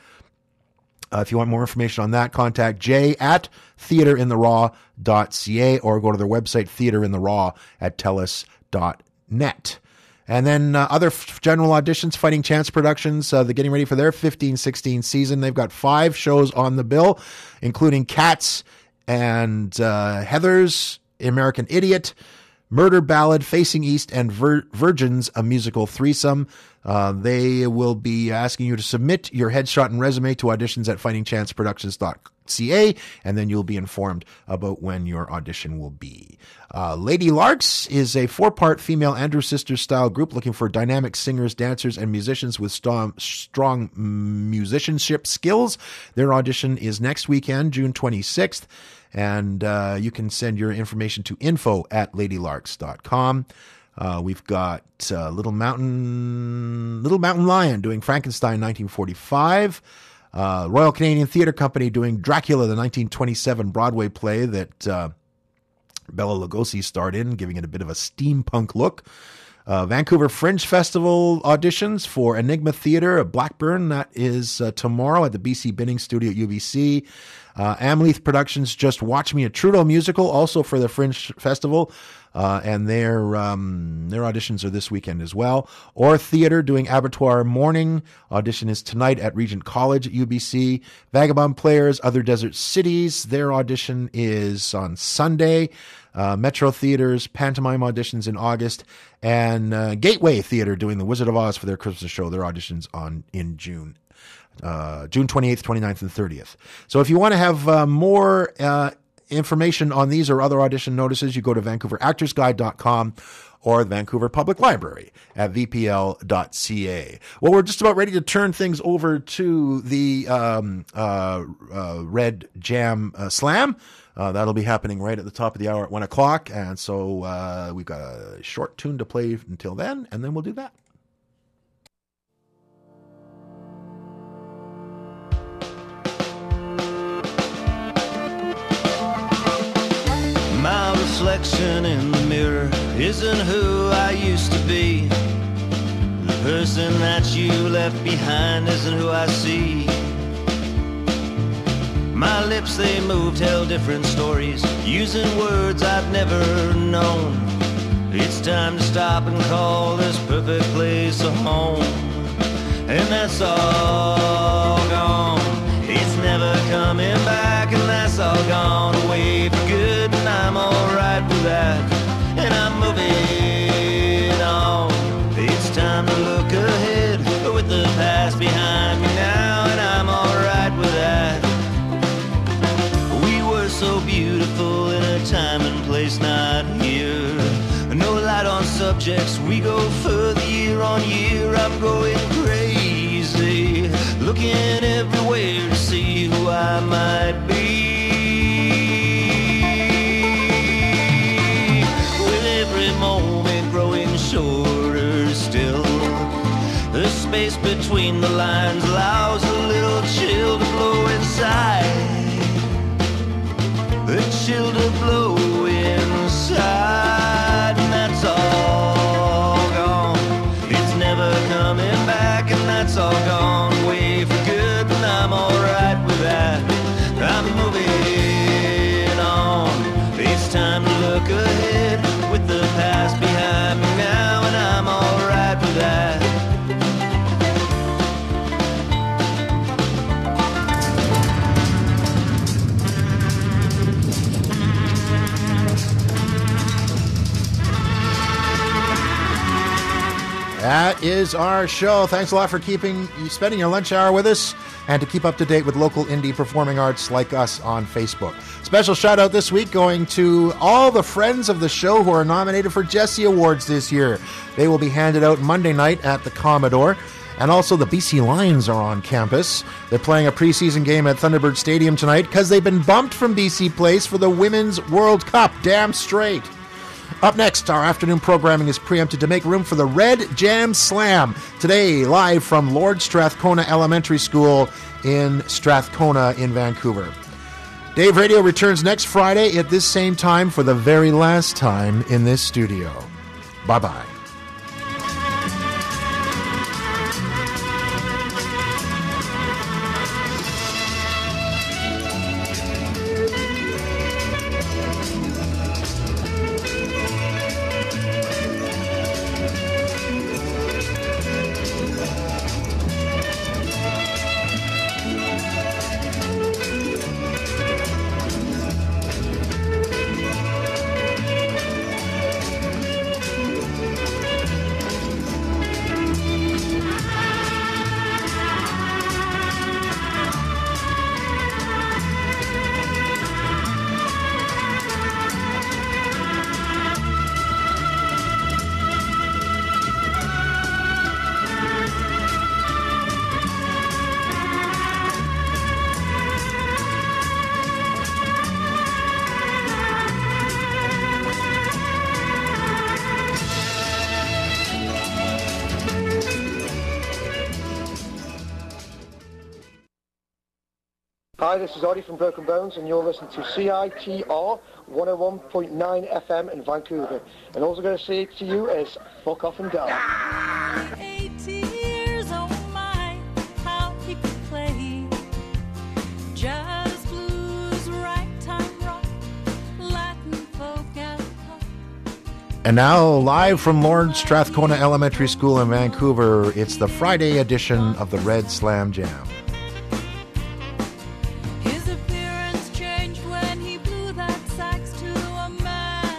Uh, if you want more information on that, contact Jay at theater in the raw dot c a or go to their website, theater in the raw at telus dot net. And then uh, other f- general auditions, Fighting Chance Productions, uh, they're getting ready for their fifteen sixteen season. They've got five shows on the bill, including Cats and uh, Heathers, American Idiot, Murder Ballad, Facing East, and Vir- Virgins, a musical threesome. Uh, they will be asking you to submit your headshot and resume to auditions at fighting chance productions dot c a, and then you'll be informed about when your audition will be. Uh, Lady Larks is a four-part female Andrew Sisters style group looking for dynamic singers, dancers, and musicians with strong, strong musicianship skills. Their audition is next weekend, June twenty-sixth, and uh, you can send your information to info at lady larks dot com. Uh, we've got uh, Little Mountain Little Mountain Lion doing Frankenstein nineteen forty-five. Uh, Royal Canadian Theatre Company doing Dracula, the nineteen twenty-seven Broadway play that uh, Bela Lugosi starred in, giving it a bit of a steampunk look. Uh, Vancouver Fringe Festival auditions for Enigma Theatre of Blackburn. That is uh, tomorrow at the B C Binning Studio at U B C. Uh, Amleith Productions Just Watch Me, a Trudeau musical, also for the Fringe Festival. Uh, and their um, their auditions are this weekend as well. Or Theatre doing Abattoir Morning. Audition is tonight at Regent College at U B C. Vagabond Players, Other Desert Cities. Their audition is on Sunday. uh, Metro Theaters, pantomime auditions in August, and uh, Gateway Theater doing The Wizard of Oz for their Christmas show. Their auditions on in June. Uh, June twenty-eighth, twenty-ninth, and thirtieth. So if you want to have uh, more uh, information on these or other audition notices, you go to vancouver actors guide dot com or the Vancouver Public Library at v p l dot c a. Well, we're just about ready to turn things over to the um, uh, uh, Red Jam uh, Slam. Uh, that'll be happening right at the top of the hour at one o'clock. And so uh, we've got a short tune to play until then, and then we'll do that. My reflection in the mirror isn't who I used to be. The person that you left behind isn't who I see. My lips, they move, tell different stories, using words I've never known. It's time to stop and call this perfect place a home. And that's all gone. It's never coming back, and that's all gone away for good, and I'm alright with that, and I'm moving on. It's time to look ahead with the past behind me now, and I'm alright with that. We were so beautiful in a time and place not here. No light on subjects, we go further year on year. I'm going crazy, looking everywhere to see who I might be. With every moment growing shorter still, the space between the lines allows a little chill to blow inside. The chill to blow inside, and that's all gone. It's never coming back, and that's all gone away for good, and I'm alright with that. I'm moving on. It's time to look ahead with the past behind me now, and I'm alright with that. That is our show. Thanks a lot for keeping spending your lunch hour with us, and to keep up to date with local indie performing arts like us on Facebook. Special shout out this week going to all the friends of the show who are nominated for Jessie Awards this year. They will be handed out Monday night at the Commodore. And also the B C Lions are on campus. They're playing a preseason game at Thunderbird Stadium tonight because they've been bumped from B C Place for the Women's World Cup. Damn straight. Up next, our afternoon programming is preempted to make room for the Red Jam Slam. Today, live from Lord Strathcona Elementary School in Strathcona in Vancouver. Dave Radio returns next Friday at this same time for the very last time in this studio. Bye-bye. Hi, this is Audie from Broken Bones, and you're listening to C I T R one oh one point nine F M in Vancouver. And all I'm going to say to you is, fuck off and die. eighty years, oh my, how he could play jazz, blues, ragtime, rock, Latin folk, and pop. And now, live from Lord Strathcona Elementary School in Vancouver, it's the Friday edition of the Red Slam Jam. His appearance changed when he blew that sax to a man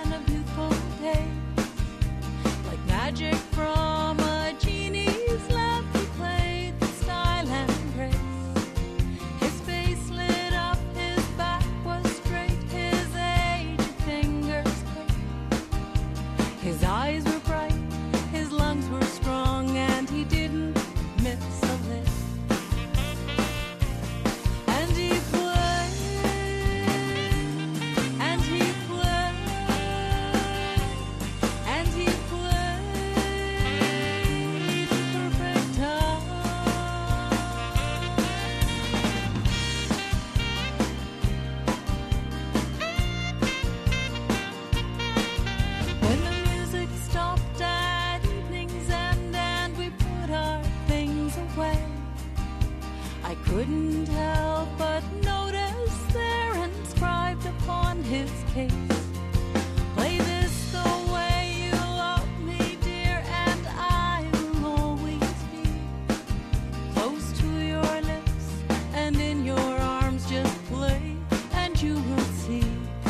couldn't help but notice there inscribed upon his case. Play this the way you love me, dear, and I will always be close to your lips and in your arms. Just play and you will see.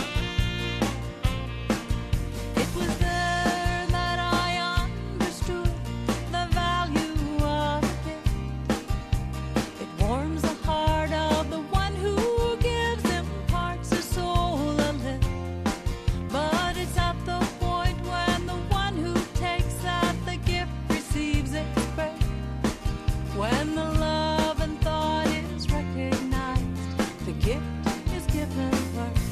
It was there that I understood the value of a gift. It warms the heart of the one who gives, imparts his soul a lift. But it's at the point when the one who takes that the gift receives its break. When the love and thought is recognized, the gift is given birth.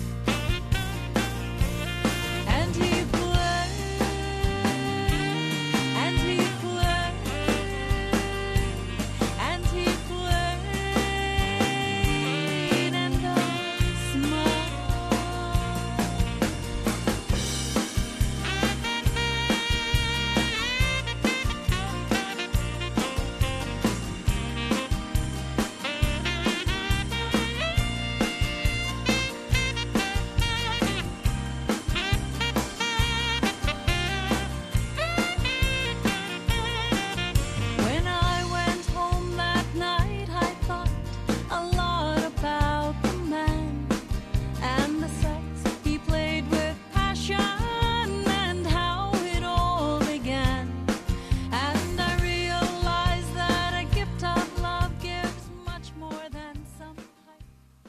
And he played, and he played, and he played, and I smiled. When I went home that night, I thought a lot about the man and the sex he played with passion and how it all began. And I realized that a gift of love gives much more than some hype.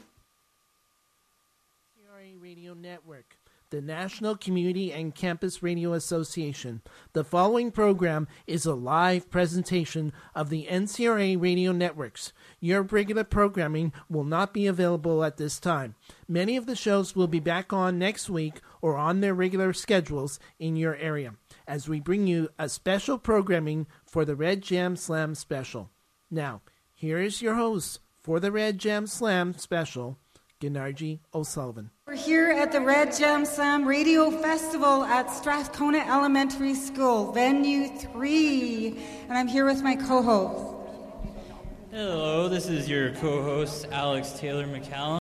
C R A Radio Network, the National Community and Campus Radio Association. The following program is a live presentation of the N C R A Radio Networks. Your regular programming will not be available at this time. Many of the shows will be back on next week or on their regular schedules in your area, as we bring you a special programming for the Red Jam Slam Special. Now, here is your host for the Red Jam Slam Special, Gennargy O'Sullivan. We're here at the Red Jam Slam Radio Festival at Strathcona Elementary School, Venue three, and I'm here with my co-host. Hello, this is your co-host, Alex Taylor McCallum.